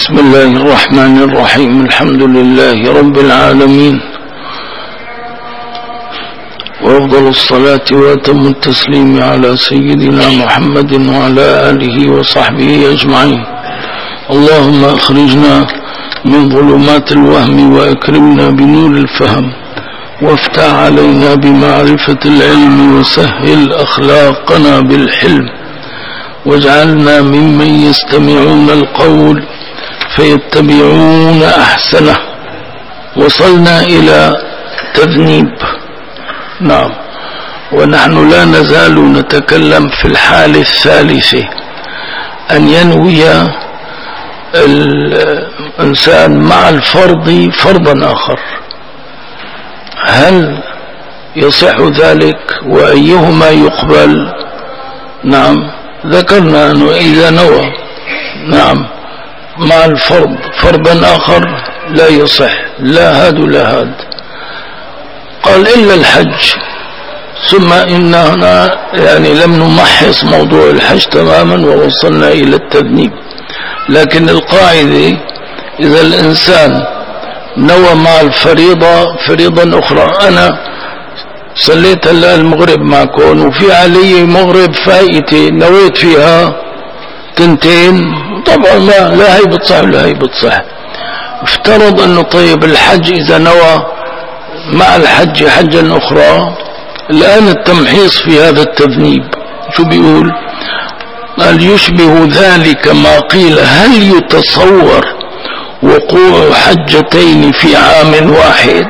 بسم الله الرحمن الرحيم. الحمد لله رب العالمين، وأفضل الصلاة وأتم التسليم على سيدنا محمد وعلى آله وصحبه أجمعين. اللهم أخرجنا من ظلمات الوهم وأكرمنا بنور الفهم، وافتح علينا بمعرفة العلم، وسهل أخلاقنا بالحلم، واجعلنا ممن يستمعون القول فيتبعون أحسنه. وصلنا إلى تذنيب، نعم، ونحن لا نزال نتكلم في الحالة الثالثة، أن ينوي الإنسان مع الفرض فرضا آخر. هل يصح ذلك وأيهما يقبل؟ نعم، ذكرنا أنه إذا نوى نعم مع الفرض فرضا آخر لا يصح، لا هاد ولا هاد. قال إلا الحج. ثم إننا يعني لم نمحص موضوع الحج تماما ووصلنا إلى التذنيب، لكن القاعدة إذا الإنسان نوى مع الفريضة فريضة أخرى، أنا صليت هلا المغرب معكم وفي علي مغرب فايتة نويت فيها تنتين، طبعا لا هي بتصح ولا هي بتصح. افترض انه طيب الحج اذا نوى مع الحج حجا اخرى، الان التمحيص في هذا التذنيب شو بيقول؟ قال يشبه ذلك ما قيل هل يتصور وقوع حجتين في عام واحد؟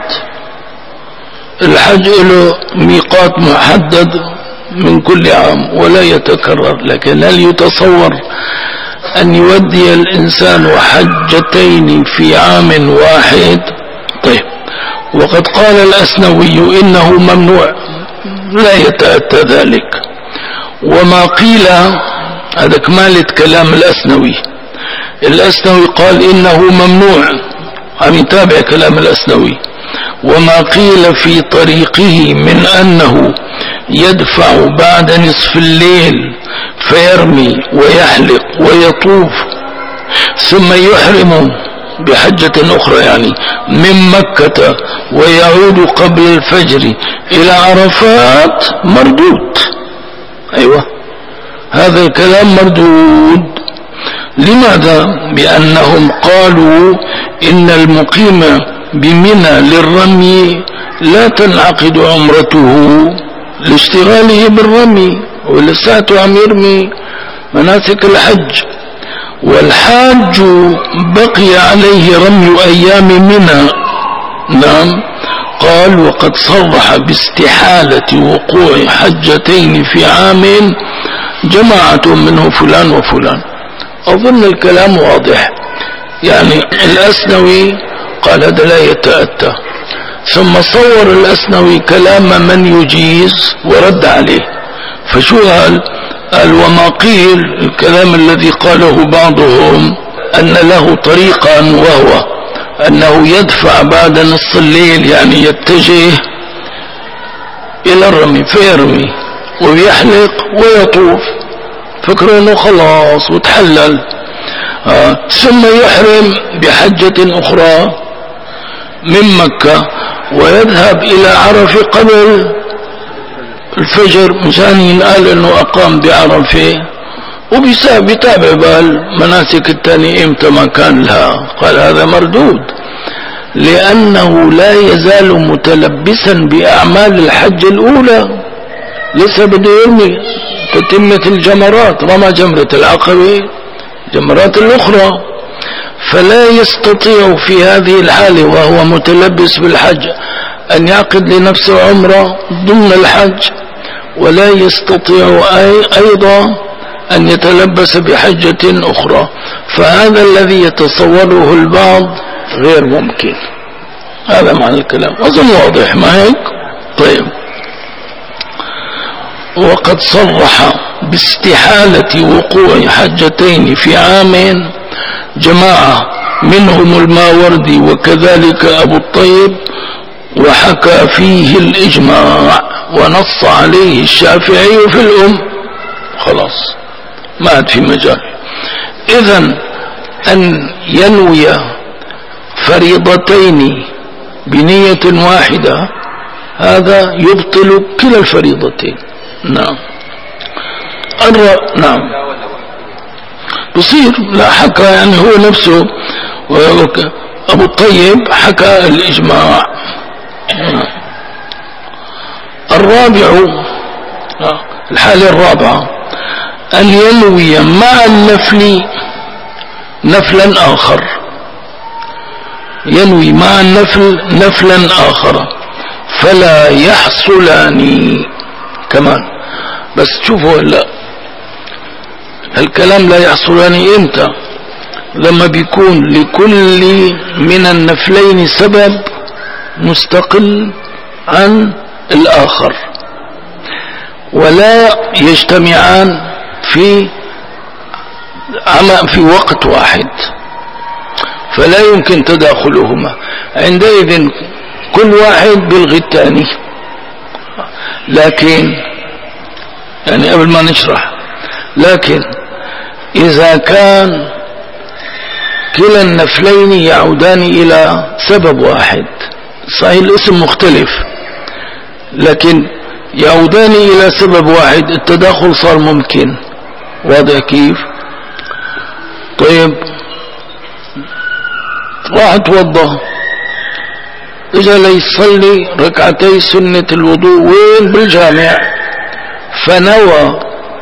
الحج له ميقات محدد من كل عام ولا يتكرر، لكن هل يتصور أن يودي الإنسان حجتين في عام واحد؟ طيب، وقد قال الأسنوي إنه ممنوع، لا يتأتى ذلك. وما قيل، هذا كمالة كلام الأسنوي. الأسنوي قال إنه ممنوع، عم يتابع كلام الأسنوي. وما قيل في طريقه من أنه يدفع بعد نصف الليل فيرمي ويحلق ويطوف ثم يحرم بحجة أخرى يعني من مكة ويعود قبل الفجر إلى عرفات، مردود. أيوة، هذا الكلام مردود. لماذا؟ بأنهم قالوا إن المقيم بمنى للرمي لا تنعقد عمرته لاشتغاله بالرمي، ولساته عم يرمي مناسك الحج، والحاج بقي عليه رمي أيام منى. نعم، قال وقد صرح باستحالة وقوع حجتين في عام جماعة منه فلان وفلان. أظن الكلام واضح. يعني الأسنوي قال هذا لا يتأتى، ثم صور الأسنوي كلام من يجيز ورد عليه. فشو قال وما قيل، الكلام الذي قاله بعضهم أن له طريقا، وهو أنه يدفع بعد نصف الليل، يعني يتجه إلى الرمي فيرمي ويحلق ويطوف، فكروا أنه خلاص وتحلل، ثم يحرم بحجة أخرى من مكة ويذهب إلى عرفة قبل الفجر، مشان ينقال أنه أقام بعرفة، وبيتابع بالمناسك الثانية إمتى ما كان لها. قال هذا مردود، لأنه لا يزال متلبسا بأعمال الحج الأولى، لسه بده يرمي تتمة الجمرات، رمى جمرة العقبة، جمرات الأخرى، فلا يستطيع في هذه الحالة وهو متلبس بالحج أن يعقد لنفسه عمرة ضمن الحج، ولا يستطيع أيضا أن يتلبس بحجة أخرى. فهذا الذي يتصوره البعض غير ممكن. هذا معنى الكلام، أظن واضح ما هيك؟ طيب، وقد صرح باستحالة وقوع حجتين في عام جماعة منهم الماوردي وكذلك أبو الطيب، وحكى فيه الإجماع ونص عليه الشافعي في الأم. خلاص ما عاد في مجال. إذن أن ينوي فريضتين بنية واحدة هذا يبطل كلا الفريضتين. نعم. نعم بصير. لا حكى يعني هو نفسه أبو الطيب حكى الإجماع. الرابع الحالة الرابعة أن ينوي مع النفل نفلا آخر، ينوي مع النفل نفلا آخر فلا يحصلان كمان. بس شوفوا لا الكلام لا يحصلان امتى؟ لما بيكون لكل من النفلين سبب مستقل عن الآخر ولا يجتمعان في وقت واحد، فلا يمكن تداخلهما. عندئذ كل واحد بيلغي الثاني. لكن يعني قبل ما نشرح، لكن إذا كان كلا النفلين يعودان إلى سبب واحد، صحيح الاسم مختلف لكن يعودان إلى سبب واحد، التداخل صار ممكن. واضح كيف؟ طيب راح توضى اجا ليصلي ركعتي سنة الوضوء وين؟ بالجامع. فنوى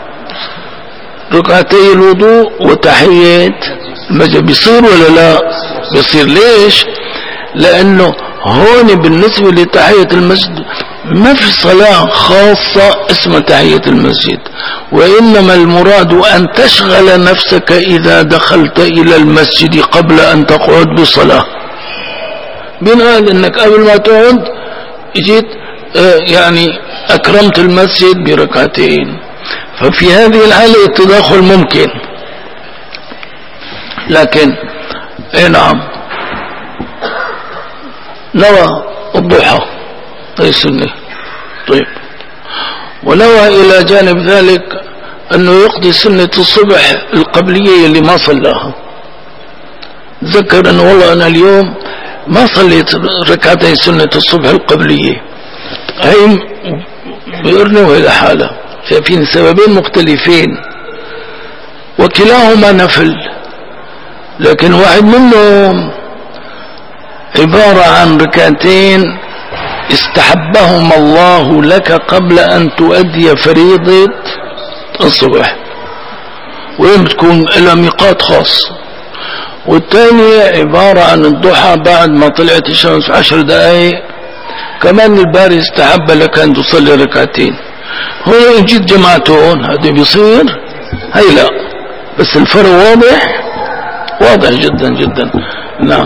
ركعتي الوضوء وتحية المسجد، بيصير ولا لا؟ بيصير. ليش؟ لأنه هون بالنسبة لتحية المسجد ما في صلاة خاصة اسمها تحية المسجد، وإنما المراد أن تشغل نفسك إذا دخلت إلى المسجد قبل أن تقعد بصلاة. بنقال إنك قبل ما تقعد جيت يعني أكرمت المسجد بركعتين، ففي هذه الحالة التداخل ممكن. لكن نعم نوى الضحى هي سنة، طيب، ونوى إلى جانب ذلك أنه يقضي سنة الصبح القبلية اللي ما صلاها. ذكر أنه والله أنا اليوم ما صليت ركعتين سنة الصبح القبلية، هي بيرنوا إلى حالة في سببين مختلفين وكلاهما نفل، لكن واحد منهم عبارة عن ركعتين استحبهما الله لك قبل أن تؤدي فريضة الصبح، وين بتكون لها ميقات خاص. والثانية عبارة عن الضحى بعد ما طلعت الشمس 10 دقائق، كمان الباري استحب لك أن تصلي ركعتين. هو إن جيت جماعتون هذا بيصير، هي لا، بس الفرق واضح جدا جدا. نعم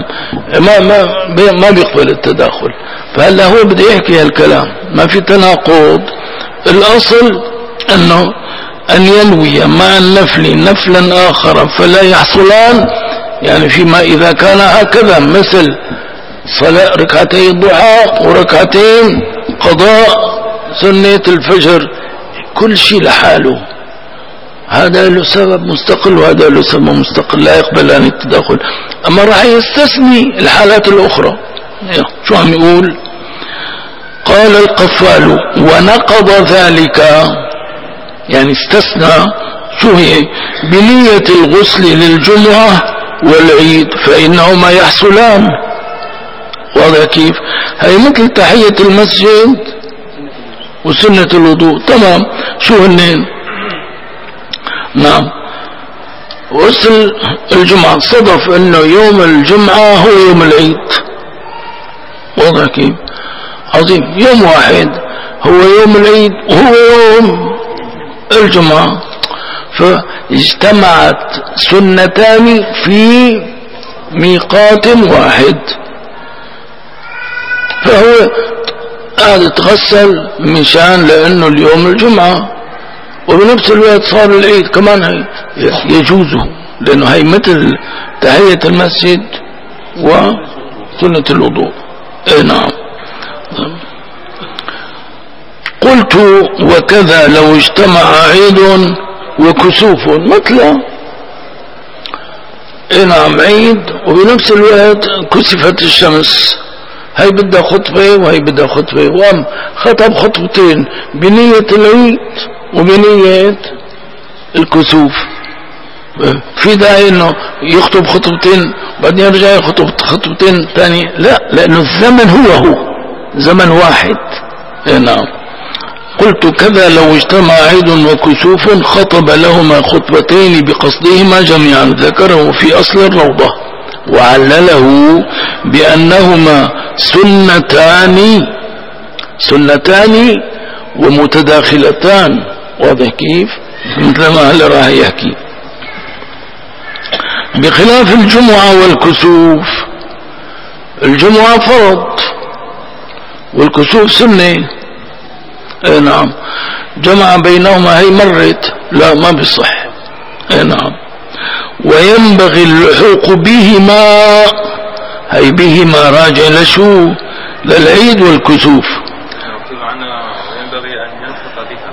ما بيقبل التداخل. فهلا هو بده يحكي هالكلام، ما في تناقض. الأصل أنه أن ينوي مع النفل نفلا آخر فلا يحصلان، يعني فيما إذا كان هكذا مثل صلاة ركعتي الضحى وركعتين قضاء سنة الفجر، كل شيء لحاله، هذا له سبب مستقل وهذا له سبب مستقل، لا يقبلان التداخل. أما راح يستثني الحالات الأخرى. شو عم يقول؟ قال القفال ونقض ذلك، يعني استثنى شو هي؟ بنية الغسل للجمعة والعيد فإنهما يحصلان. واضح كيف؟ هي مثل تحية المسجد وسنة الوضوء، تمام. شو هنين؟ نعم، غسل الجمعة صدف انه يوم الجمعة هو يوم العيد. واضح كيف؟ عظيم، يوم واحد هو يوم العيد وهو يوم الجمعة، فاجتمعت سنتان في ميقات واحد، فهو قاعد يتغسل مشان لانه اليوم الجمعة، وبنفس الوقت صار العيد كمان هي يجوزه، لانه هي مثل تحية المسجد وسنة الوضوء. نعم. قلت وكذا لو اجتمع عيد وكسوف مثله. نعم عيد وبنفس الوقت كسفت الشمس، هي بدها خطبة وهي بدها خطبة، وقام خطب خطبتين بنية العيد وبنية الكسوف. في داعي انه يخطب خطبتين بعدين يرجع يخطب خطبتين ثاني؟ لا، لانه الزمن هو زمن واحد. نعم. قلت كذا لو اجتمع عيد وكسوف خطب لهما خطبتين بقصدهما جميعا، ذكره في أصل الروضة وعلله بأنهما سنتان ومتداخلتان. واضح كيف؟ مثل ما هلا راح يحكي. بخلاف الجمعة والكسوف، الجمعة فرض والكسوف سنة. نعم. جمع بينهما، هي مرت، لا ما بصح. نعم. وينبغي اللحوق بهما، هي بهما راجع لشو؟ للعيد والكسوف. ينبغي أن يلحق بها،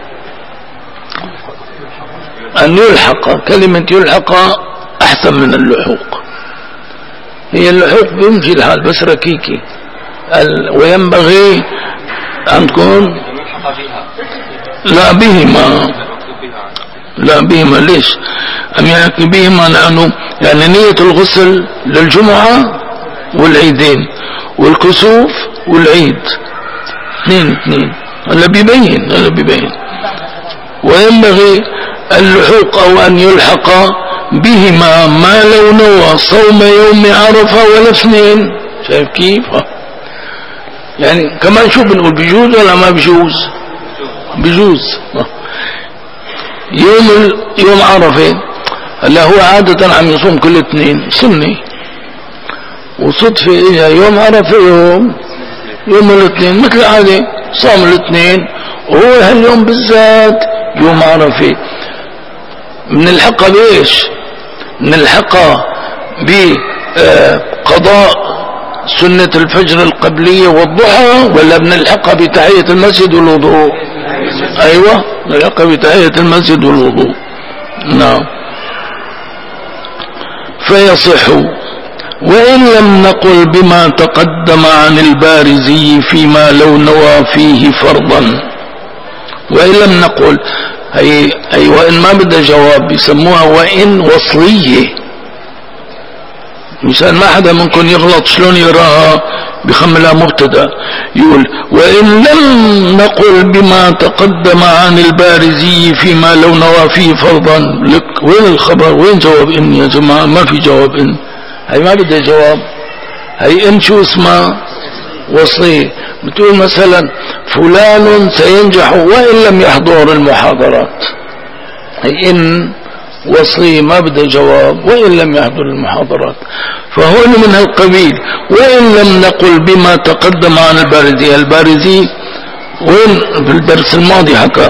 أن يلحق، كلمة يلحق أحسن من اللحوق. هي اللحوق بيمشي الحال بس ركيكي، وينبغي أن تكون لا بهما، لا بهما. ليش أم يعني بهما؟ لأنه يعني نية الغسل للجمعة والعيدين والكسوف والعيد اثنين. هلا بيبين. وينبغي اللحوق أو أن يلحق بهما ما لو نوى صوم يوم عرفة ولا اثنين. شايف كيف؟ يعني كمان شو بنقول، بيجوز ولا ما بيجوز؟ بيجوز. يوم عرفة هلا هو عادة عم يصوم كل اثنين سنة، وصدفة اجى يوم عرفة يوم الاثنين مثل عادة صام الاثنين، وهو هاليوم بالذات يوم عرفة. من الحقه بايش؟ من الحقه بقضاء سنة الفجر القبلية والضحى، ولا بنلحقها بتحية المسجد والوضوء؟ ايوه نلحقها بتحية المسجد والوضوء. نعم. فيصح وإن لم نقل بما تقدم عن البارزي فيما لو نوى فيه فرضا. وإن لم نقل، هي وإن ما بدها جواب، بيسموها وإن وصلية، مشان ما حدا منكم يغلط شلون يراها بخملها مبتدا. يقول وإن لم نقل بما تقدم عن البارزي فيما لو نوى فيه فرضا. لك وين الخبر؟ وين جواب إن يا جماعة؟ ما في جواب إن، هي ما بدها جواب. هي إن شو اسمها؟ وصية. بتقول مثلا فلان سينجح وإن لم يحضر المحاضرات، هي إن وصية ما بدها جواب وإن لم يحضر المحاضرات. فهون من هالقبيل. وإن لم نقل بما تقدم عن البارزي، البارزي وين في الدرس الماضي حكى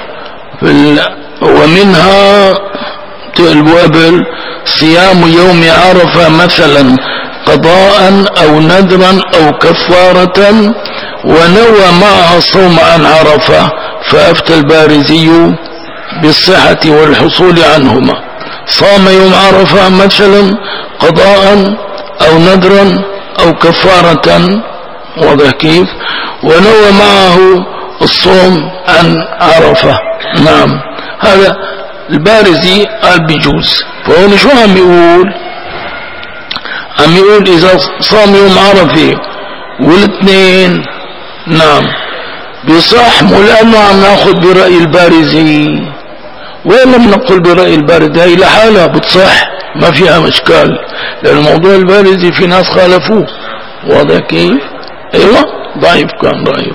ومنها قبل صيام يوم عرفة مثلا قضاء أو نذرا أو كفارة ونوى معها صوم عن عرفة، فأفتى البارزي بالصحة والحصول عنهما. صام يوم عرفة مثلا قضاء أو نذرا أو كفارة، واضح كيف؟ ونوى معه الصوم عن عرفة. نعم. هذا البارزي قال بيجوز. فهون شو عم يقول؟ عم يقول إذا صام يوم عرفة والاثنين نعم بصح، لأنه عم ناخذ برأي البارزي. وين لم نقل برأي البارزي؟ هي لحالها بتصح ما فيها اشكال، لأن موضوع البارزي في ناس خالفوه. واضح كيف؟ ايوه ضعيف، كان ضعيف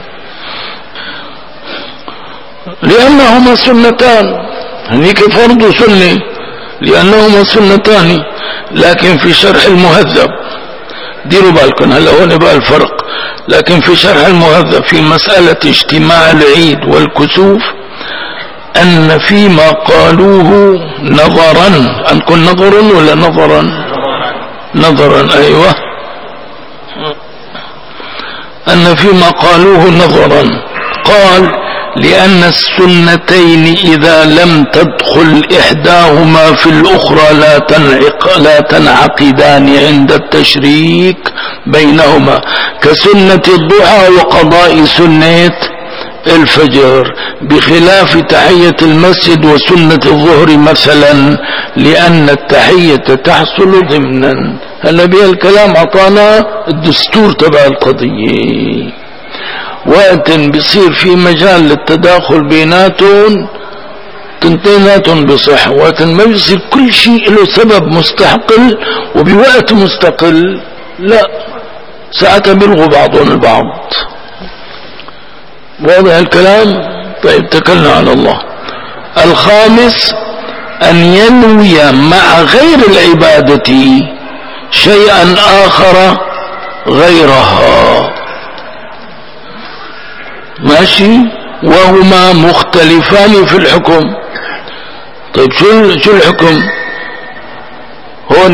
لأنهما سنتان. هنيك فرض سنة لأنهما سنتان. لكن في شرح المهذب، ديروا بالكم هلا هون بقى الفرق. لكن في شرح المهذب في مسألة اجتماع العيد والكسوف أن فيما قالوه نظرا، أنكم نظر ولا نظرا؟ نظرا أيوة. أن فيما قالوه نظرا. قال لأن السنتين إذا لم تدخل إحداهما في الأخرى لا تنعقدان عند التشريك بينهما، كسنة الضحى وقضاء سنة الفجر، بخلاف تحية المسجد وسنة الظهر مثلا، لأن التحية تحصل ضمنا. هلا بها الكلام عطانا الدستور تبع القضية. وقت بيصير في مجال للتداخل بيناتهم تنتيناتهم بصح، وقت ما بيصير كل شيء له سبب مستقل وبوقت مستقل لا، ساعتها بيلغوا بعضهم البعض. واضح الكلام؟ طيب تكلنا على الله. الخامس أن ينوي مع غير العبادة شيئا آخر غيرها، ماشي، وهما مختلفان في الحكم. طيب شو الحكم؟ هون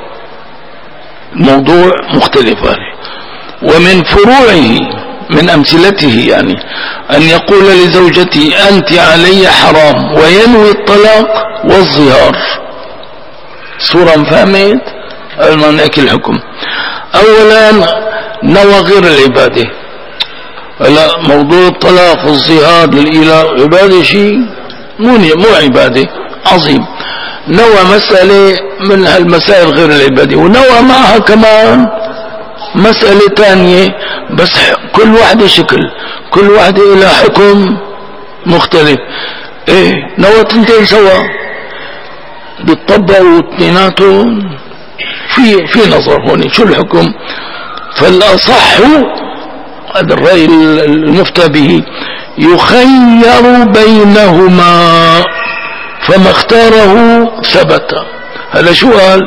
موضوع مختلفان. ومن فروعه من أمثلته يعني أن يقول لزوجتي أنت علي حرام وينوي الطلاق والظهار. صورة فهمت؟ قبل نحكي الحكم. أولا نوى غير العبادة. هلا موضوع الطلاق والظهار للإله عبادة شيء مو عبادة عظيم. نوى مسألة من هالمسائل غير العبادة، ونوى معها كمان مسألة تانية، بس كل واحدة شكل، كل واحدة إلى حكم مختلف. ايه نوى تنتين سوا بيطبقوا اثنيناتهم في نظر هون شو الحكم. فالأصح هذا الرأي المفتى به يخير بينهما، فما اختاره ثبت. هذا شو قال؟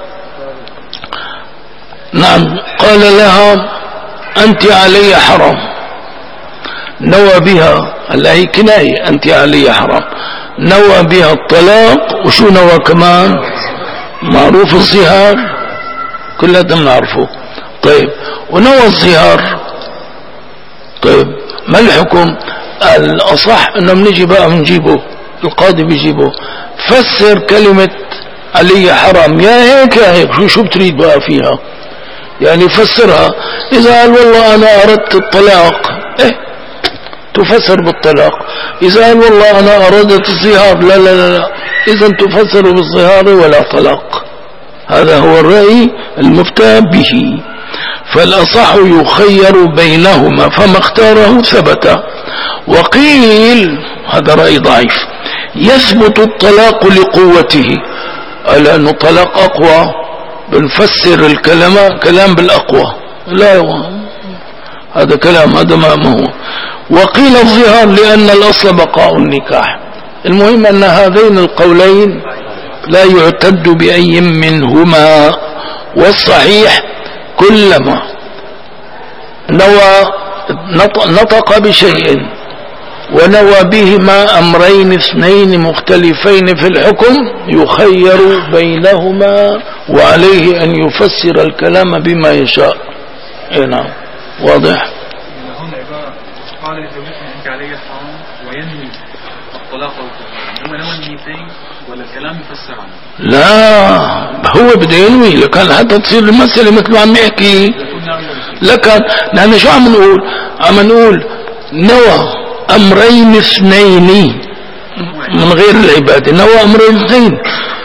نعم، قال لها أنت علي حرام، نوى بها، هلا هي كناية، أنت علي حرام، نوى بها الطلاق، وشو نوى كمان؟ معروف الظهار كلنا بنعرفه. طيب ونوى الظهار. طيب ما الحكم؟ الأصح انه بنجي بقى بنجيبه، القاضي بيجيبه، فسر كلمة علي حرام، يا هيك يا هيك، شو بتريد بقى فيها؟ يعني فسرها. إذا قال والله أنا أردت الطلاق، إيه تفسر بالطلاق. إذا قال والله أنا أردت الظهار، لا لا لا لا، إذا تفسر بالظهار ولا طلاق. هذا هو الرأي المفتى به. فالأصح يخير بينهما، فما اختاره ثبت. وقيل هذا رأي ضعيف، يثبت الطلاق لقوته، لأنه طلاق أقوى، بنفسر كلام بالأقوى، لا هذا كلام هذا ما هو. وقيل الظهار لأن الأصل بقاء النكاح. المهم أن هذين القولين لا يعتد بأي منهما، والصحيح كلما نطق بشيء ونوى بهما أمرين اثنين مختلفين في الحكم يخير بينهما، وعليه أن يفسر الكلام بما يشاء. نعم واضح. قال لزوجته أنت علي حرام وينوي الطلاق والطلاق، هو نوى النيتين ولا الكلام يفسر عنه؟ لا هو بده ينوي، لكان حتى تصير المسألة مثل ما عم يحكي. لكن نحن شو عم نقول؟ عم نقول نوى أمرين اثنين من غير العبادة، نوى أمرين اثنين،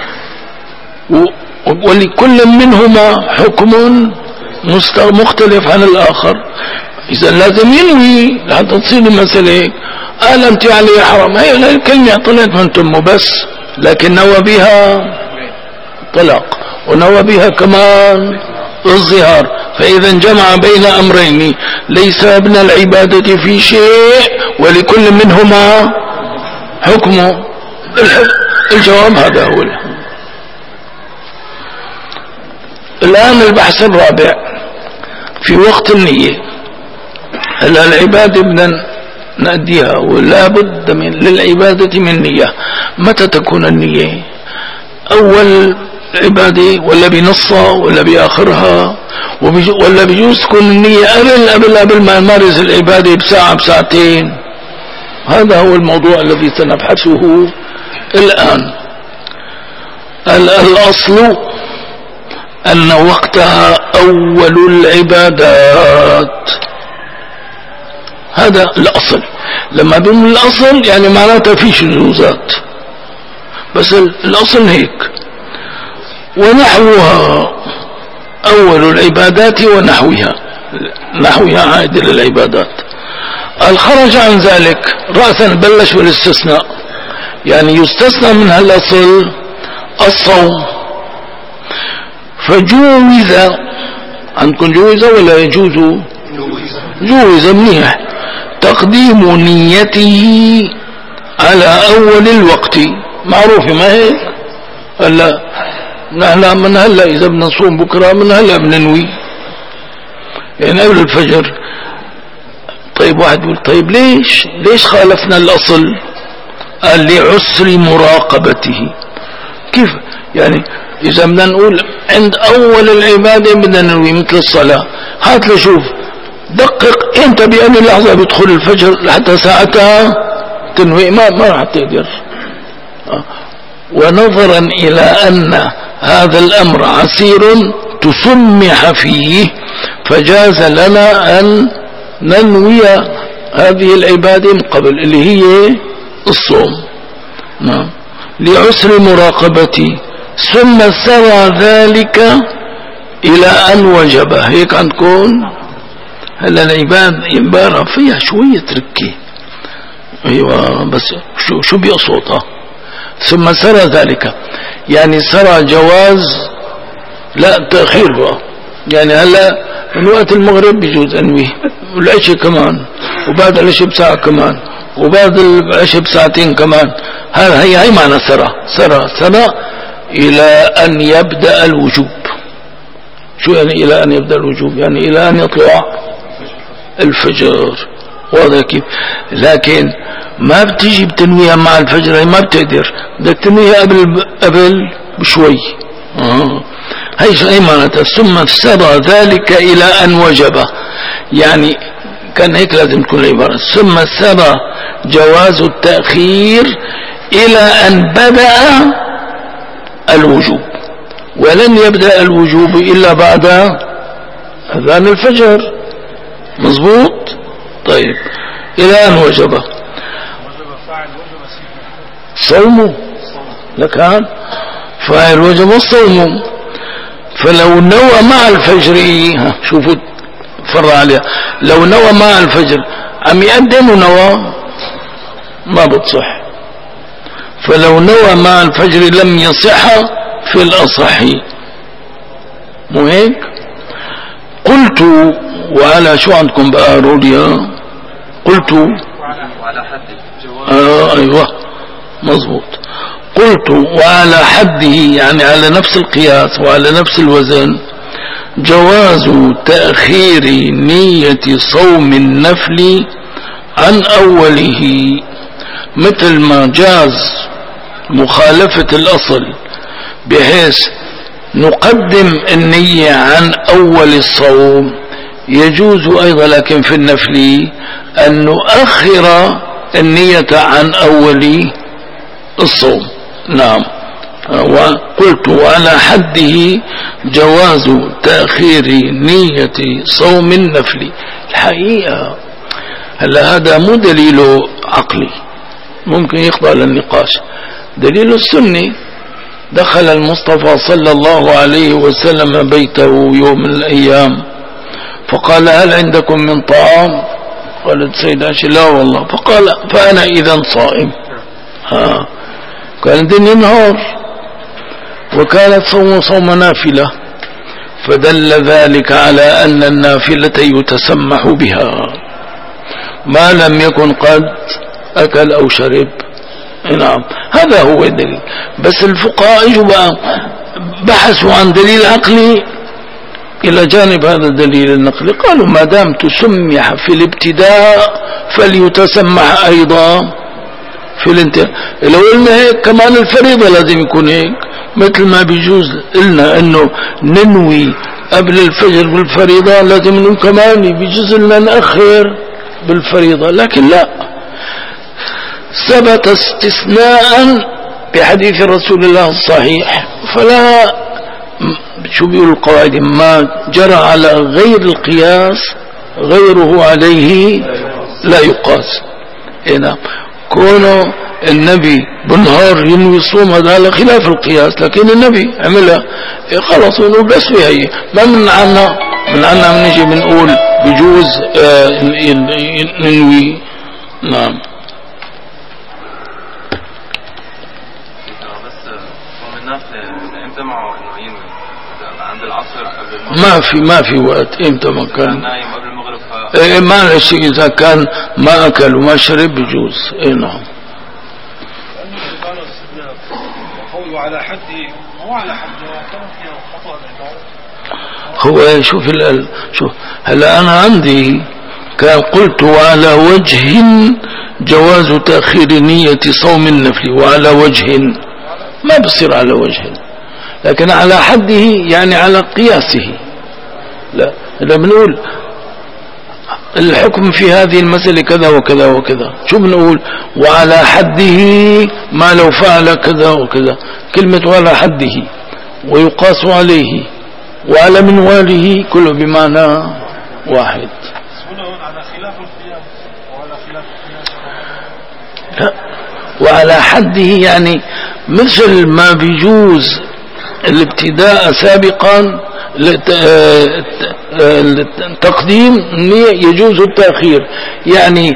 ولكل منهما حكم مختلف عن الآخر. إذا لازم ينوي لحتى تصير المسألة هيك. قال أنت علي حرام، هي الكلمة طلعت من تمه بس، لكن نوى بها طلاق ونوى بها كمان الظهار. فإذا جمع بين أمرين ليس ابن العبادة في شيء، ولكل منهما حكمه. الجواب هذا هو. الآن البحث الرابع في وقت النية. هلا العبادة بدنا نأديها، ولا بد للعبادة من نية. متى تكون النية؟ أول عبادة ولا بنصها ولا بآخرها؟ ولا بيجوز تكون النية قبل ما نمارس العبادة بساعة بساعتين؟ هذا هو الموضوع الذي سنبحثه الآن. الأصل أن وقتها أول العبادات، هذا الأصل. لما بنقول الأصل يعني معناتها في شذوذات، بس الأصل هيك. ونحوها أول العبادات ونحوها، نحوها عائد للعبادات. الخرج عن ذلك رأسا بلش بالاستثناء، يعني يستثنى من هالأصل الصوم. فجوز، عندكم جوز ولا يجوز؟ جوز منيح تقديم نيته على أول الوقت، معروفة ما هيك؟ هلا نحن من هلا إذا بدنا نصوم بكرة من هلا بننوي، يعني قبل الفجر. طيب واحد يقول طيب ليش خالفنا الأصل؟ قال لعسر مراقبته. كيف يعني؟ إذا بدنا نقول عند أول العبادة بدنا ننوي مثل الصلاة، هات لشوف دقق أنت بأي لحظة بيدخل الفجر لحتى ساعتها تنوي، ما راح تقدر. ونظرا إلى أن هذا الأمر عسير تسمح فيه، فجاز لنا أن ننوي هذه العبادة من قبل اللي هي الصوم. نعم، لعسر مراقبتي، ثم سرى ذلك إلى أن وجب. هيك عندكم هلا العبارة فيها شوية تركي. أيوة بس شو بيقصدها؟ ثم سرى ذلك يعني سرى جواز لا تأخير بقى، يعني هلا من وقت المغرب بيجوز انويه، والعشاء كمان، وبعد العشاء بساعة كمان، وبعد العشاء بساعتين كمان. هي معنى سرى إلى أن يبدأ الوجوب. شو يعني إلى أن يبدأ الوجوب؟ يعني إلى أن يطلع الفجر. واضح كيف؟ لكن ما بتيجي بتنويها مع الفجر، هي ما بتقدر، بدك تنويها قبل بشوي. هي معناتها ثم سرى ذلك إلى أن وجب، يعني كان هيك لازم تكون العبارة. ثم سرى جواز التأخير إلى أن بدأ الوجوب، ولن يبدأ الوجوب إلا بعد أذان الفجر. مظبوط؟ طيب إلى أن وجب صومه، لكان فاعل وجب الصوم. فلو نوى مع الفجر، شوفوا فرع عليها، لو نوى مع الفجر عم يقدم ونوى ما بتصح. فلو نوى مع الفجر لم يصح في الأصح، مو هيك؟ قلت وعلى شو عندكم بقى روديا؟ قلت وعلى حد ايوه مظبوط. قلت وعلى حده يعني على نفس القياس وعلى نفس الوزن جواز تأخير نية صوم النفل عن أوله، مثل ما جاز مخالفة الأصل بحيث نقدم النية عن أول الصوم، يجوز أيضا لكن في النفل أن نؤخر النية عن أول الصوم. نعم، وقلت وعلى حده جواز تأخير نية صوم النفل. الحقيقة هلا هذا مو دليل عقلي ممكن يخضع للنقاش، دليل السني. دخل المصطفى صلى الله عليه وسلم بيته يوم من الأيام فقال هل عندكم من طعام؟ قالت سيدة عائشة لا والله. فقال فأنا إذا صائم. كان الدنيا نهار وكانت صوم نافلة، فدل ذلك على أن النافلة يتسمح بها ما لم يكن قد أكل أو شرب. نعم، هذا هو الدليل. بس الفقهاء اجوا بقى بحثوا عن دليل عقلي إلى جانب هذا الدليل النقلي، قالوا ما دام تسمح في الابتداء فليتسمح أيضا في الانتهاء. لو قلنا هيك كمان الفريضة لازم يكون هيك، مثل ما بيجوز قلنا انه ننوي قبل الفجر بالفريضة، لازم انه كمان بيجوز لنا نأخر بالفريضة. لكن لا، ثبت استثناء بحديث رسول الله الصحيح، فلا شو بيقول القواعد، ما جرى على غير القياس غيره عليه لا يقاس. هنا كونه النبي بالنهار ينوي الصوم هذا على خلاف القياس، لكن النبي عملها خلص نقول بس في هي ما منعنا نجي بنقول بجوز ننوي. نعم. بس هو الناس امتى معه انه ينوي عند العصر قبل ما في وقت. امتى ما كان نايم قبل المغرب معلش اذا كان ما اكل وما شرب بجوز. نعم. قوله على حده مو على حده كان فيه خطأ. هو شوف هلا انا عندي كان قلت وعلى وجه جواز تأخير نية صوم النفل، وعلى وجه ما بصير على وجه، لكن على حده يعني على قياسه. لا بنقول الحكم في هذه المسألة كذا وكذا وكذا، شو بنقول؟ وعلى حده ما لو فعل كذا وكذا، كلمة وعلى حده ويقاس عليه وعلى منواله كله بمعنى واحد. على خلاف القياس وعلى خلاف القياس. لا، وعلى حده يعني مثل ما بيجوز الابتداء سابقا تقديم النية يجوز التأخير، يعني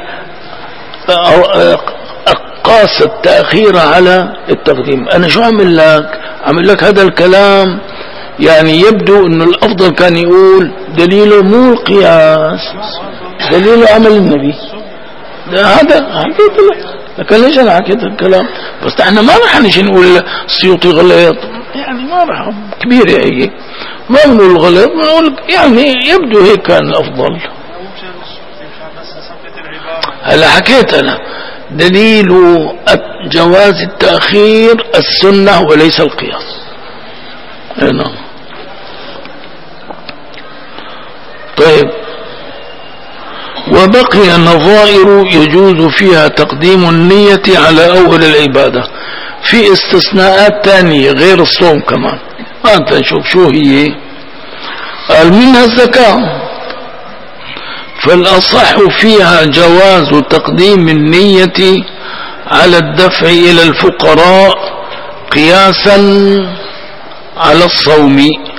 قاس التأخير على التقديم. أنا شو عمل لك هذا الكلام، يعني يبدو أنه الأفضل كان يقول دليله مو القياس، دليله عمل النبي. هذا حكيت لك، لكن ليش أنا حكيت الكلام؟ بس احنا ما رح نجي نقول السيوطي غلط، يعني ما رح كبيرة هي، ما بنقول غلط، بنقول يعني يبدو هيك كان الأفضل. هلا حكيت أنا دليل جواز التأخير السنة وليس القياس. نعم. طيب، وبقي نظائر يجوز فيها تقديم النية على أول العبادة، في استثناءات تانية غير الصوم كمان، ما أنت نشوف شو هي. قال منها الزكاة، فالأصح فيها جواز تقديم النية على الدفع إلى الفقراء قياسا على الصوم.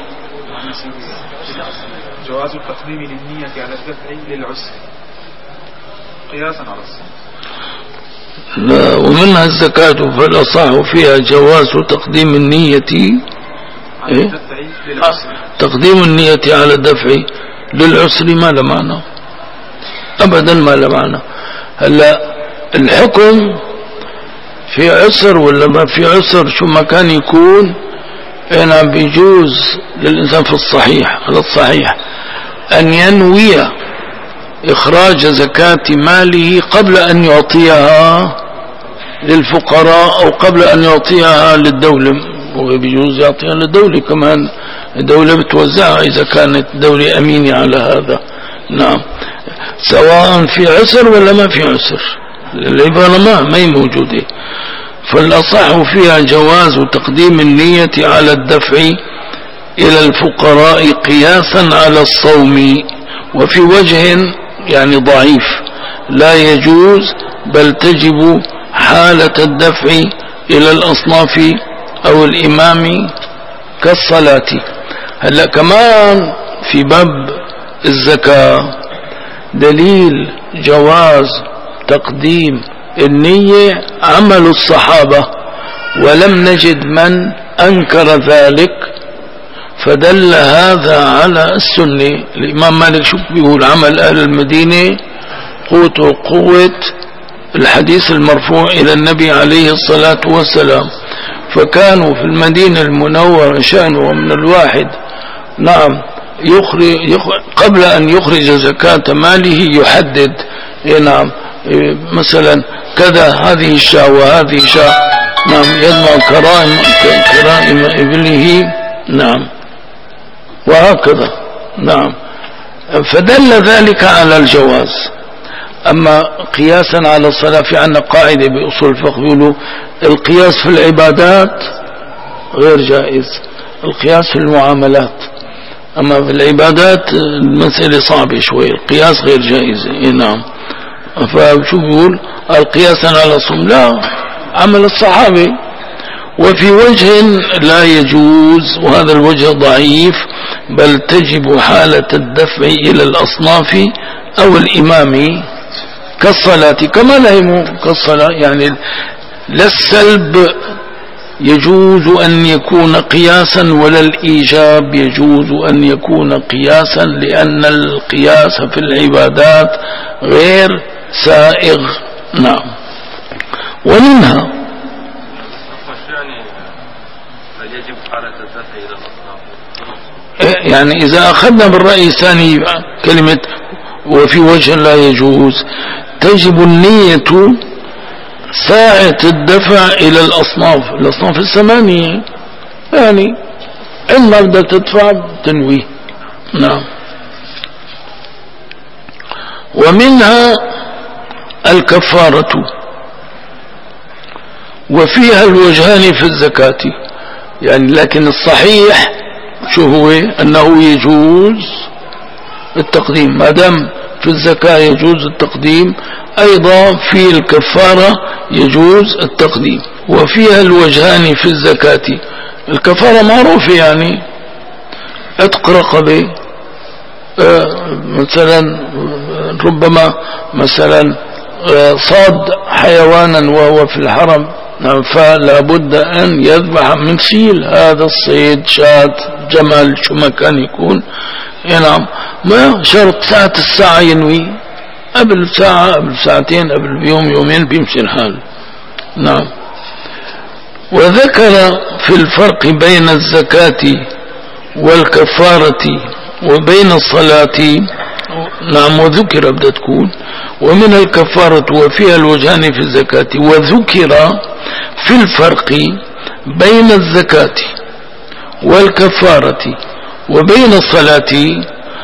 جواز التقديم للنية على الدفع للعسر قياسا على الصوم. لا، ومنها الزكاة فالأصح فيها جواز تقديم النية على الدفع للعسر. تقديم النية على الدفع للعسر ما له معنى أبدا، ما له معنى. هلا الحكم في عسر ولا ما في عسر شو ما كان يكون، هنا بيجوز للإنسان في الصحيح على الصحيح أن ينوي إخراج زكاة ماله قبل أن يعطيها للفقراء أو قبل أن يعطيها للدولة، وبيجوز يعطيها للدولة كمان، الدولة بتوزعها إذا كانت دولة أمينة على هذا. نعم، سواء في عسر ولا ما في عسر، العبارة ما هي موجودة. فالأصح فيها جواز تقديم النية على الدفع إلى الفقراء قياسا على الصوم، وفي وجه يعني ضعيف لا يجوز، بل تجب حالة الدفع إلى الأصناف أو الإمام كالصلاة. هلا كمان في باب الزكاة دليل جواز تقديم النية عمل الصحابة، ولم نجد من أنكر ذلك، فدل هذا على السنة. الإمام مالك شو بيقول؟ عمل أهل المدينة قوة الحديث المرفوع إلى النبي عليه الصلاة والسلام، فكانوا في المدينة المنورة شأنه من الواحد نعم قبل أن يخرج زكاة ماله يحدد نعم مثلا كذا، هذه الشاة وهذه شاة، نعم يجمع كرائم ابنه، نعم وهكذا. نعم، فدل ذلك على الجواز. أما قياسا على الصلاة، في عنا قاعدة بأصول الفقه بيقولوا القياس في العبادات غير جائز، القياس في المعاملات. أما في العبادات المسألة صعبة شوي، القياس غير جائز. نعم. فشو بيقول؟ القياس على الصوم لا، عمل الصحابة. وفي وجه لا يجوز، وهذا الوجه ضعيف، بل تجب حالة الدفع إلى الأصناف أو الإمام كالصلاة كما لهم كالصلاة. يعني لا السلب يجوز أن يكون قياسا ولا الإيجاب يجوز أن يكون قياسا، لأن القياس في العبادات غير سائغ. نعم. ومنها يجب حالة الدفع إلى الأصناف. يعني إذا أخذنا بالرأي الثاني كلمة وفي وجه لا يجوز، تجب النية ساعة الدفع إلى الأصناف الثمانية. يعني إما بدك تدفع تنوي. نعم. ومنها الكفارة، وفيها الوجهان في الزكاة. يعني لكن الصحيح شو هو؟ أنه يجوز التقديم، ما دام في الزكاة يجوز التقديم، أيضا في الكفارة يجوز التقديم. وفيها الوجهان في الزكاة. الكفارة معروفة، يعني عتق رقبة، مثلا ربما مثلا صاد حيوانا وهو في الحرم، فلا بد أن يذبح من سيل هذا الصيد، شاة، جمل، شو ما كان يكون. نعم. ما شرط ساعة الساعة ينوي، قبل ساعة، قبل ساعتين، قبل بيوم، يومين بيمشي الحال. نعم. وذكر في الفرق بين الزكاة والكفارة وبين الصلاة. نعم. وذكر بدها تكون ومن الكفارة وفيها الوجهان في الزكاة. وذكر في الفرق بين الزكاة والكفارة وبين الصلاة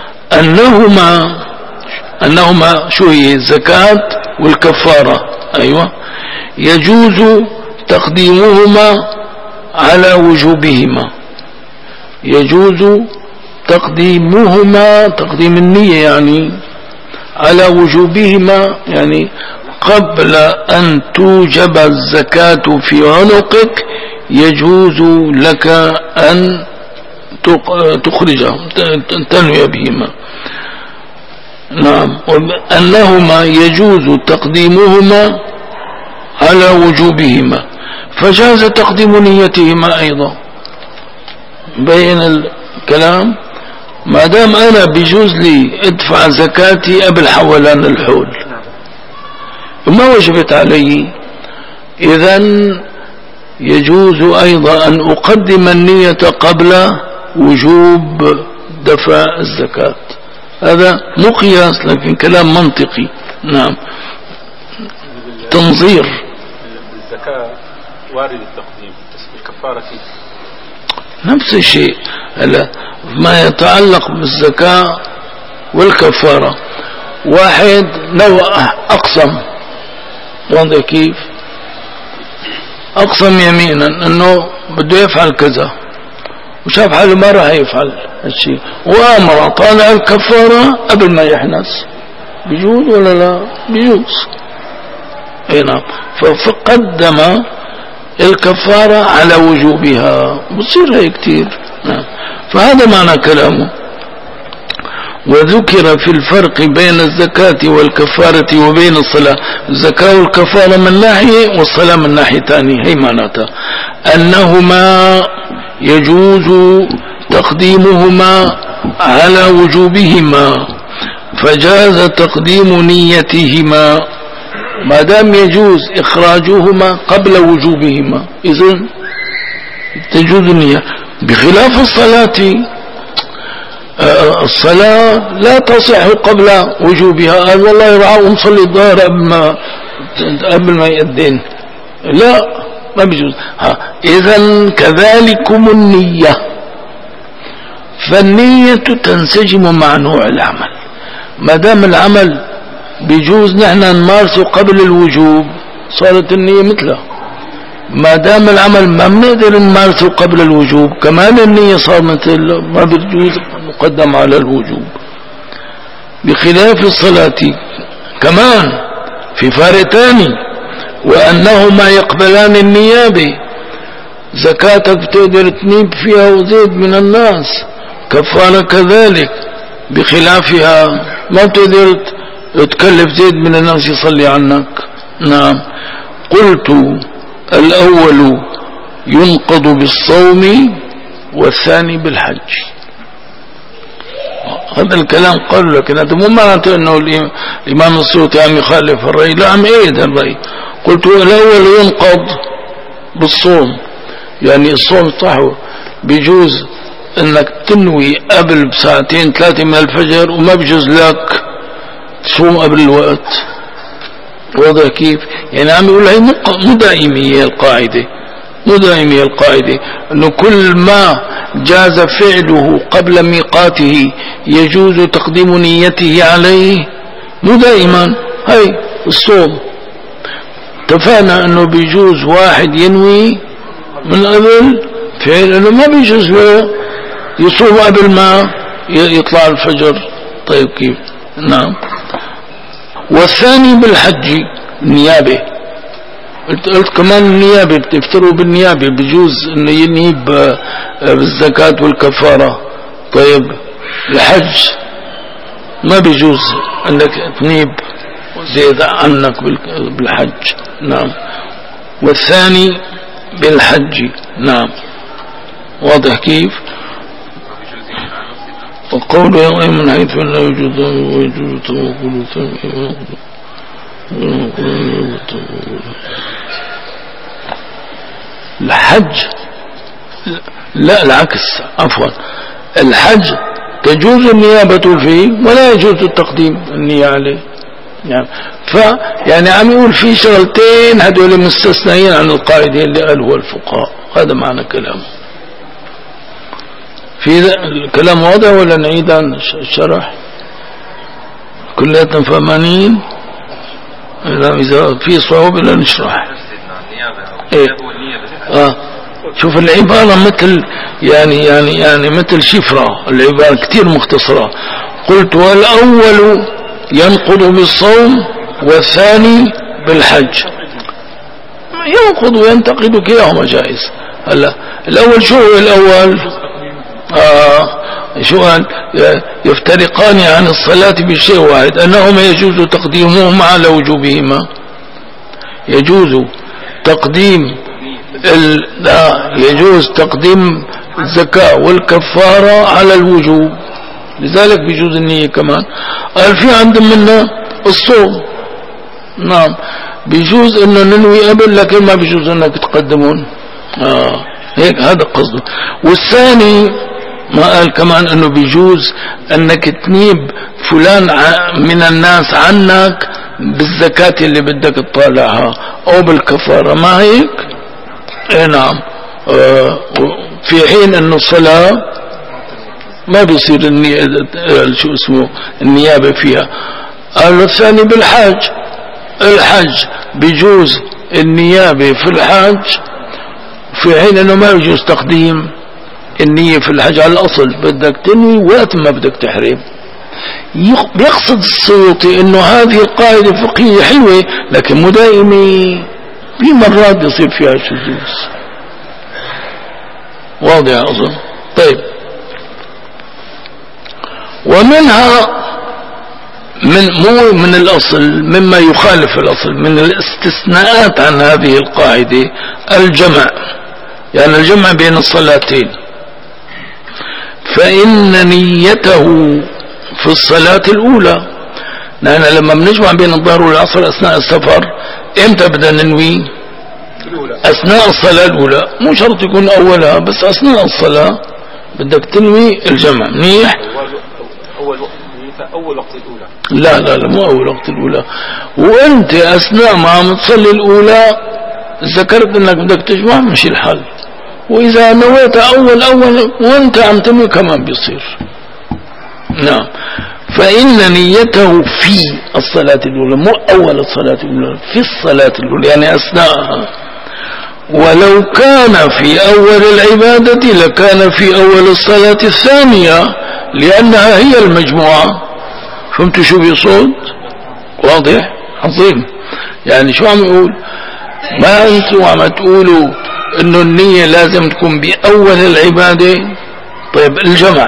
أنهما شو هي الزكاة والكفارة؟ أيوة. يجوز تقديمهما على وجوبهما. يجوز تقديمهما، تقديم النية يعني، على وجوبهما، يعني قبل أن توجب الزكاة في عنقك يجوز لك أن تخرجه، تنوي بهما. نعم. أنهما يجوز تقديمهما على وجوبهما، فجاز تقديم نيتهما أيضا. بين الكلام، ما دام أنا بيجوز لي ادفع زكاتي قبل حولان الحول، ما وجبت علي، إذن يجوز أيضا أن أقدم النية قبل وجوب دفع الزكاة. هذا مو قياس لكن كلام منطقي. نعم. تنظير. الزكاة وارد التقديم، الكفارة نفس الشيء. ما يتعلق بالزكاة والكفارة، واحد لو أقسم، واضح كيف؟ أقسم يمينا أنه بده يفعل كذا، وشاف حاله ما راح يفعل هالشيء، وأمر طالع الكفارة قبل ما يحنس، بيجوز ولا لا؟ بيجوز. اي نعم. فقدم الكفارة على وجوبها، بصير هي كتير. نعم. فهذا معنى كلامه. وذكر في الفرق بين الزكاة والكفارة وبين الصلاة. الزكاة والكفارة من ناحية والصلاة من ناحية ثانية، هي معناتها أنهما يجوز تقديمهما على وجوبهما، فجاز تقديم نيتهما ما دام يجوز إخراجهما قبل وجوبهما، إذن تجوز النية. بخلاف الصلاة، الصلاة لا تصح قبل وجوبها. قال والله رعاه ونصلي الظهر قبل ما يأذن، لا، ما بيجوز. إذن كذلكم النية، فالنية تنسجم مع نوع العمل. ما دام العمل بيجوز نحن نمارسه قبل الوجوب، صارت النية مثله. ما دام العمل ما بنقدر نمارسه قبل الوجوب، كمان النية صار مثل، ما بيجوز مقدم على الوجوب. بخلاف الصلاة كمان في فارق تاني، وأنهما يقبلان النيابة. زكاتك بتقدر تنيب فيها وزيد من الناس، كفارة كذلك، بخلافها ما بتقدر تكلف زيد من الناس يصلي عنك. نعم. قلت الأول ينقض بالصوم والثاني بالحج. هذا الكلام قال، لكن هذا مو معناته انه الامام السيوطي عم يخالف الرأي، لا عم ايد الرأي. قلت الاول ينقض بالصوم، يعني الصوم صحو بيجوز انك تنوي قبل بساعتين ثلاثة من الفجر، وما بيجوز لك تصوم قبل الوقت. واضح كيف؟ يعني عم يقول هي مو دائمة هي القاعدة، مو دائمة هي القاعدة انه كل ما جاز فعله قبل ميقاته يجوز تقديم نيته عليه، مو دائما. هاي الصوم اتفقنا انه بيجوز واحد ينوي من قبل فعل، انه ما بيجوز له يصوم قبل ما يطلع الفجر. طيب كيف؟ نعم. والثاني بالحج النيابة. قلت كمان النيابة بتفتروا بالنيابة، بجوز انه ينيب بالزكاة والكفارة. طيب الحج ما بيجوز انك تنيب زيادة عنك بالحج. نعم. والثاني بالحج. نعم. واضح كيف؟ وقوله يوم من حيث لا يوجد ويجوز توكل الحج. لا العكس، عفوا، الحج تجوز النيابة فيه ولا يجوز التقديم النية عليه. يعني عم يقول في شغلتين هدول مستثنين عن القاعدة اللي قالوا الفقهاء. هذا معنى كلامه. في الكلام واضح ولا نعيد عن الشرح؟ كلياتنا فهمانين؟ إذا في صعوبة لا نشرح. إيه؟ شوف العبارة مثل يعني مثل شفرة، العبارة كتير مختصرة. قلت والأول ينقض بالصوم والثاني بالحج. ينقض وينتقد كلاهما جائز. هلا الأول شو هو الأول؟ شو قال؟ يفترقان عن الصلاة بشيء واحد، أنهما يجوز تقديمهما على وجوبهما. يجوز تقديم يجوز تقديم الزكاة والكفارة على الوجوب، لذلك بيجوز النية كمان. قال في عندهم منا الصوم. نعم بيجوز انه ننوي قبل، لكن ما بيجوز انك تقدمون. هيك هذا قصده. والثاني ما قال كمان انه بيجوز انك تنيب فلان من الناس عنك بالزكاة اللي بدك تطالعها او بالكفارة، ما هيك؟ اي نعم. في حين انه الصلاة ما بيصير شو اسمه النيابة فيها. قال الثاني بالحج. الحج بيجوز النيابة في الحج، في حين انه ما يجوز تقديم النية في الحج على الاصل، بدك تنوي وقت ما بدك تحرم. بيقصد السيوطي انه هذه القاعدة فقهية حلوة لكن مو دائمة، في مرات بيصير فيها شذوذ. واضح اظن؟ طيب، ومنها مو من الاصل، مما يخالف الاصل من الاستثناءات عن هذه القاعدة الجمع، يعني الجمع بين الصلاتين. فإن نيته في الصلاة الأولى، نحن لما بنجمع بين الظهر والعصر أثناء السفر إمتى بدنا ننوي؟ أثناء الصلاة الأولى، مو شرط يكون أولها، بس أثناء الصلاة بدك تنوي الجمع. منيح؟ أول وقت الأولى. لا مو أول وقت الأولى، وأنت أثناء ما عم تصلي الأولى ذكرت أنك بدك تجمع، مش الحل. وإذا نويت أول وأنت عم تنوي كمان بيصير. نعم. فإن نيته في الصلاة الأولى، مو أول الصلاة الأولى، في الصلاة الأولى يعني أثناءها. ولو كان في أول العبادة لكان في أول الصلاة الثانية، لأنها هي المجموعة. فهمتوا شو بيصد؟ واضح؟ عظيم. يعني شو عم يقول؟ ما أنتوا عم تقولوا إنه النية لازم تكون بأول العبادة. طيب الجمع،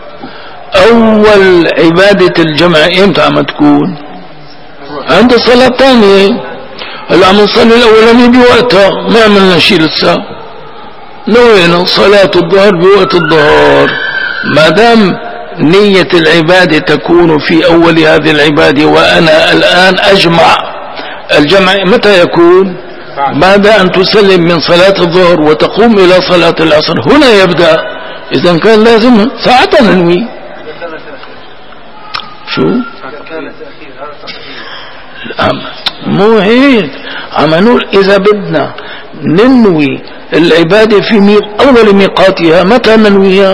أول عبادة الجمع إمتى عم تكون؟ عند الصلاة الثانية. هلا عم نصلي الأولانية بوقتها، ما عملنا شيء لسه، نوينا صلاة الظهر بوقت الظهر. ما دام نية العبادة تكون في أول هذه العبادة، وأنا الآن أجمع، الجمع متى يكون؟ بعد أن تسلم من صلاة الظهر وتقوم إلى صلاة العصر، هنا يبدأ. إذا كان لازم ساعة ننوي. شو؟ مو هيك، عم نقول إذا بدنا ننوي العبادة في أول ميقاتها، متى ننويها؟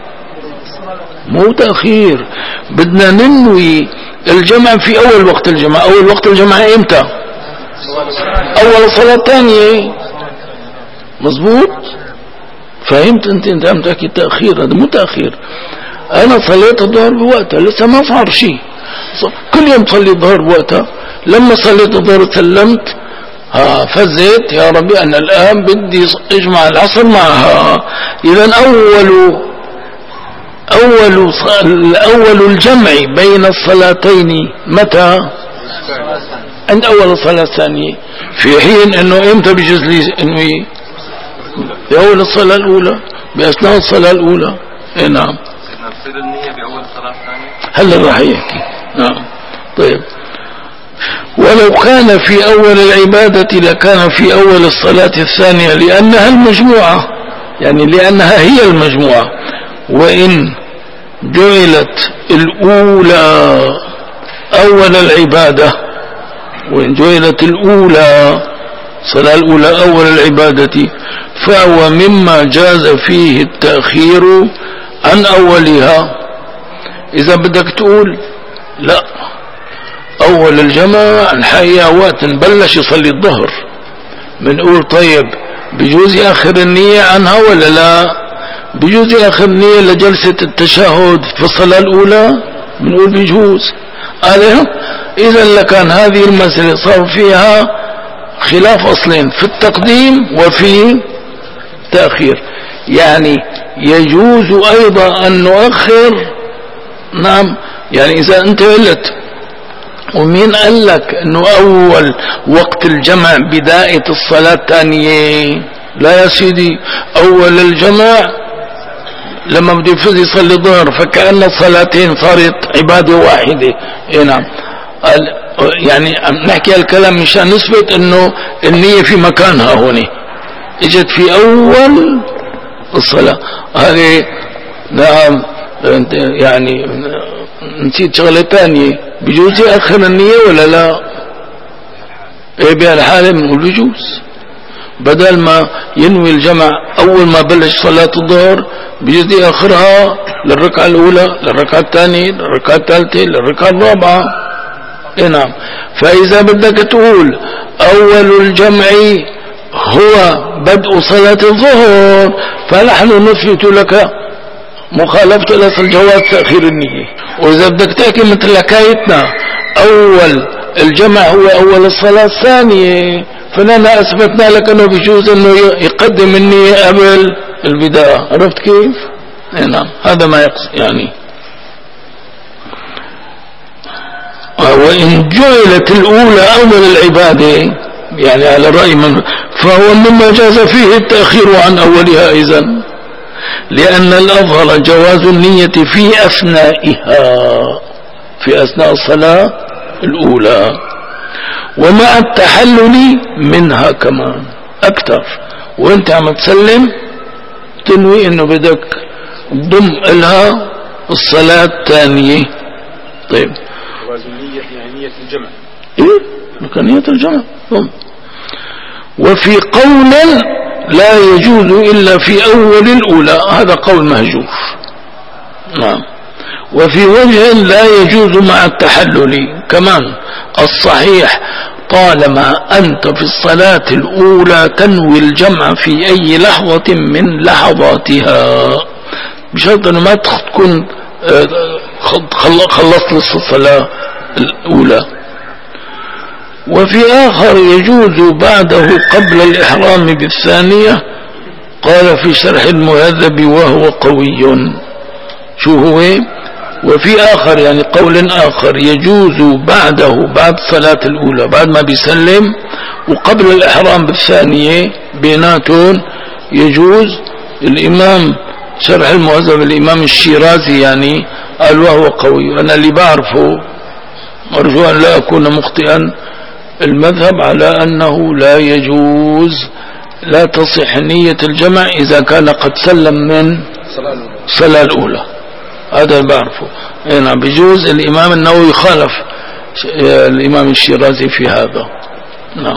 مو تأخير. بدنا ننوي الجمع في أول وقت الجمع. أول وقت الجمع إمتى؟ أول صلاة ثانية. مظبوط؟ فهمت أنت عم تحكي تأخير، هذا مو تأخير. أنا صليت الظهر بوقتها، لسه ما صار شيء، كل يوم صلي الظهر بوقتها. لما صليت الظهر سلمت، فزيت يا ربي أنا الآن بدي اجمع العصر معها. إذا أول الجمع بين الصلاتين متى؟ عند أول الصلاة الثانية. في حين أنه إمتى بيجوز لي أنوي؟ بأول الصلاة الأولى، بأثناء الصلاة الأولى. إيه نعم. نفسد النية بأول الصلاة الثانية. هلا راح يحكي. نعم. طيب، ولو كان في أول العبادة لكان في أول الصلاة الثانية، لأنها المجموعة، يعني لأنها هي المجموعة. وإن جعلت الأولى أول العبادة، وإن جعلت الأولى الصلاة الأولى أول العبادة، فهو مما جاز فيه التأخير عن أولها. إذا بدك تقول لا، أول الجماعة الحقيقة وقت نبلش يصلي الظهر، بنقول طيب بجوز يأخر النية عنها ولا لا؟ بجوز يأخر النية لجلسة التشهد في الصلاة الأولى، بنقول بجوز. قال إذا لكان هذه المسألة صار فيها خلاف أصلين، في التقديم وفي تأخير. يعني يجوز أيضا أن نؤخر. نعم. يعني إذا أنت قلت ومين قال لك أنه أول وقت الجمع بداية الصلاة الثانية؟ لا يا سيدي، أول الجمع لما بده يفوز يصلي الظهر، فكأن الصلاتين صارت عبادة واحدة. إيه نعم. يعني نحكي الكلام مشان نثبت انه النية في مكانها هون، اجت في اول الصلاة. هذه نعم. يعني نسيت شغلة ثانية، بجوز يأخر النية ولا لا؟ ايه بهالحالة بنقول بجوز، بدل ما ينوي الجمع اول ما بلش صلاة الظهر بجوز يأخرها للركعة الاولى، للركعة الثانية، للركعة الثالثة، للركعة الرابعة. إيه نعم. فإذا بدك تقول أول الجمع هو بدء صلاة الظهر، فنحن نثبت لك مخالفة لأصل جواز تأخير النية. وإذا بدك تحكي مثل حكايتنا أول الجمع هو أول الصلاة الثانية، فنحن أثبتنا لك أنه بيجوز أنه يقدم النية قبل البداية. عرفت كيف؟ إيه نعم. هذا ما يقصد يعني. وإن جعلت الأولى أول العبادة، يعني على رأي من، فهو مما جاز فيه التأخير عن أولها إذن، لأن الأظهر جواز النية في أثنائها، في أثناء الصلاة الأولى، ومع التحلل منها كمان أكثر. وانت عم تسلم تنوي انه بدك تضم لها الصلاة الثانية. طيب، يعني نية الجمع. إيه؟ نية الجمع. وفي قول لا يجوز إلا في أول الأولى، هذا قول مهجور. نعم. وفي وجه لا يجوز مع التحلل كمان. الصحيح طالما أنت في الصلاة الأولى تنوي الجمع في أي لحظة من لحظاتها، بشرط أنه ما تكون خلصت الصلاة الأولى. وفي آخر يجوز بعده قبل الإحرام بالثانية، قال في شرح المهذب وهو قوي. شو هو؟ وفي آخر يعني قول آخر يجوز بعده بعد الصلاة الأولى بعد ما بيسلم وقبل الإحرام بالثانية بيناتهم يجوز. الإمام شرح المهذب الإمام الشيرازي يعني قال وهو قوي. أنا اللي بعرفه أرجو أن لا أكون مخطئا، المذهب على أنه لا يجوز، لا تصح نية الجمع إذا كان قد سلم من الصلاة الأولى. هذا بعرفه. نعم بجوز. الإمام النووي خالف الإمام الشيرازي في هذا. نعم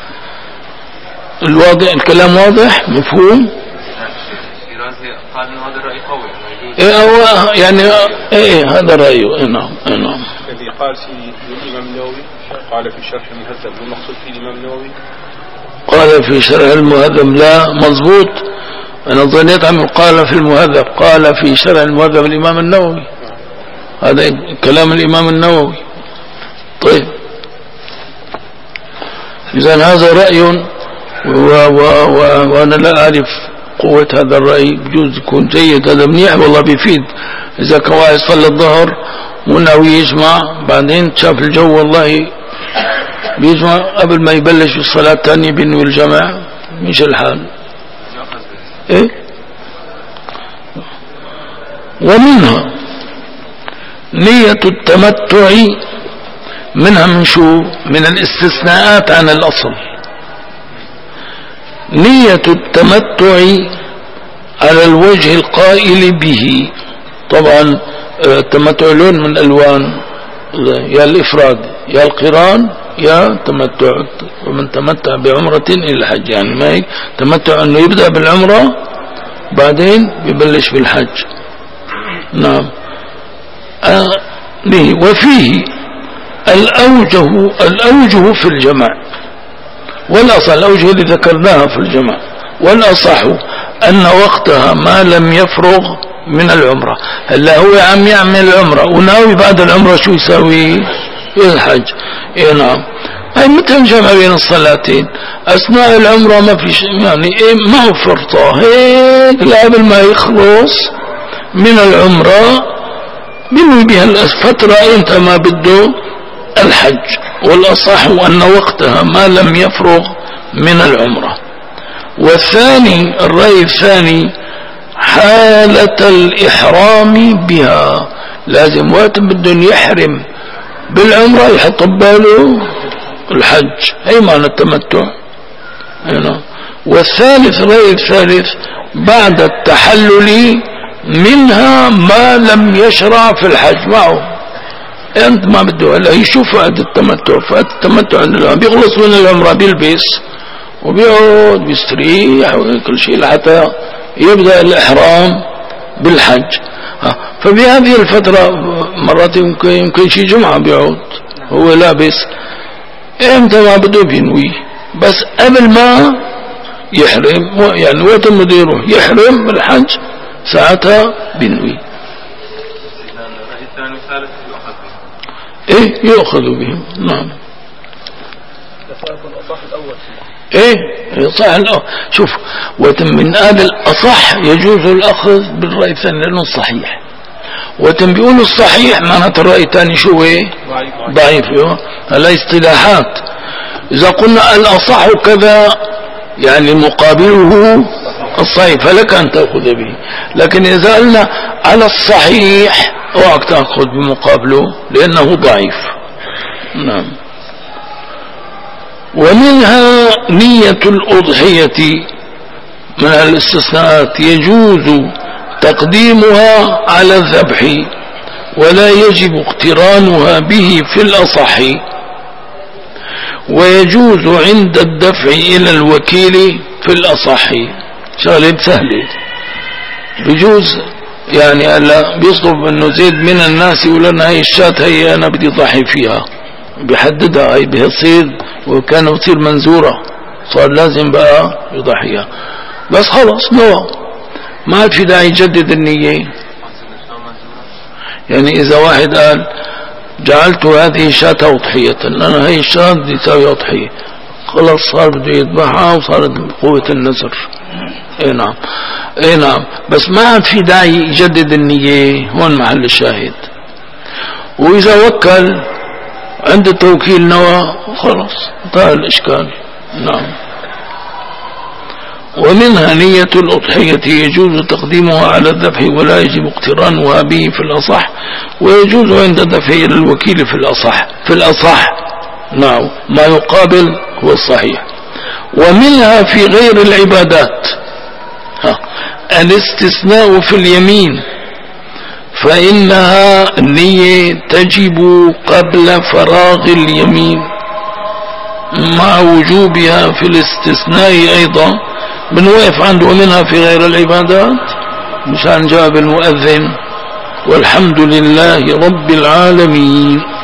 الواضح الكلام واضح مفهوم. الشيرازي قال إنه هذا الرأي قوي يعني هذا رأيه. نعم نعم. الذي قال في الإمام النووي قال في شرح المهذب، والمقصود في الإمام النووي قال في شرح المهذب. لا مضبوط، أنا ظنيت عنه قال في المهذب، قال في شرح المهذب الإمام النووي. هذا كلام الإمام النووي. طيب إذن هذا رأي وأنا لا أعرف قوة هذا الرأي. بجوز يكون جيد، هذا منيح والله بيفيد. إذا كان واحد صلى الظهر وناوي يجمع بعدين شاف الجو والله بيجمع قبل ما يبلش الصلاة الثانية بينوي الجمع، مش الحال. ومنها نية التمتع، منها من شو؟ من الاستثناءات عن الأصل. نية التمتع على الوجه القائل به. طبعا التمتع لون من الألوان، يا الإفراد يا القران يا تمتع. ومن تمتع بعمرة إلى الحج، يعني ما هيك تمتع أنه يبدأ بالعمرة بعدين ببلش بالحج. نعم. وفيه الأوجه في الجمع والأصح، الأوجه اللي ذكرناها في الجمع، والأصح أن وقتها ما لم يفرغ من العمرة. هلا هو عم يعمل العمرة وناوي بعد العمرة شو يساوي؟ الحج. نعم. هاي مثل جمع بين الصلاتين. أثناء العمرة ما في يعني ما هو فرطة هيك، قبل ما يخلص من العمرة بنوي بها الفترة انت ما بده الحج. والأصح أن وقتها ما لم يفرغ من العمرة. والثاني الرأي الثاني حالة الإحرام بها، لازم وقت بده يحرم بالعمرة يحط بباله الحج، هي معنى التمتع. والثالث الرأي الثالث بعد التحلل منها ما لم يشرع في الحج معه. انت ما بده هلا يشوف وقت التمتع، فقت التمتع بيخلص من العمرة بيلبس وبيقعد بيستريح وكل شيء لحتى يبدأ الإحرام بالحج. فبهذه الفترة مرات يمكن شي جمعة بيقعد هو لابس، امتى ما بده بينوي، بس قبل ما يحرم يعني وقت ما بده يروح يحرم بالحج ساعتها بينوي. يؤخذ بهم. نعم. صح الأول. شوف من هذا الأصح يجوز الأخذ بالرأي الثاني لأنه صحيح، بيقول الصحيح معناته الرأي الثاني شو ضعيف. هلا اصطلاحات. إذا قلنا الأصح كذا يعني مقابله الصحيح فلك أن تأخذ به، لكن إذا قلنا على الصحيح اوعك تأخذ بمقابله لأنه ضعيف. نعم. ومنها نية الأضحية من الاستثناءات، يجوز تقديمها على الذبح ولا يجب اقترانها به في الأصح، ويجوز عند الدفع إلى الوكيل في الأصح. شغلة سهلة. بجوز يعني هلا بيطلب انه زيد من الناس يقول لنا هي الشاة هي انا بدي ضحي فيها، بيحددها هي بتصير، وكان بتصير منزورة صار لازم بقى يضحيها. بس خلص نوى، ما عاد في داعي يجدد النية. يعني اذا واحد قال جعلت هذه شاة أضحية، انا هي الشاة بدي تساوي أضحية، خلص صار بده يذبحها وصارت قوة النذر. اي نعم، اي نعم، بس ما عاد في داعي يجدد النية، هون محل الشاهد. واذا وكل عند التوكيل نوى خلص انتهى الاشكال. نعم. ومنها نية الأضحية يجوز تقديمها على الذبح ولا يجب اقترانها به في الأصح، ويجوز عند دفعه إلى الوكيل في الأصح. نعم، ما يقابل هو الصحيح. ومنها في غير العبادات الاستثناء في اليمين، فإنها النية تجب قبل فراغ اليمين مع وجوبها في الاستثناء أيضا. بنوقف عنده ومنها في غير العبادات مشان جاب المؤذن والحمد لله رب العالمين.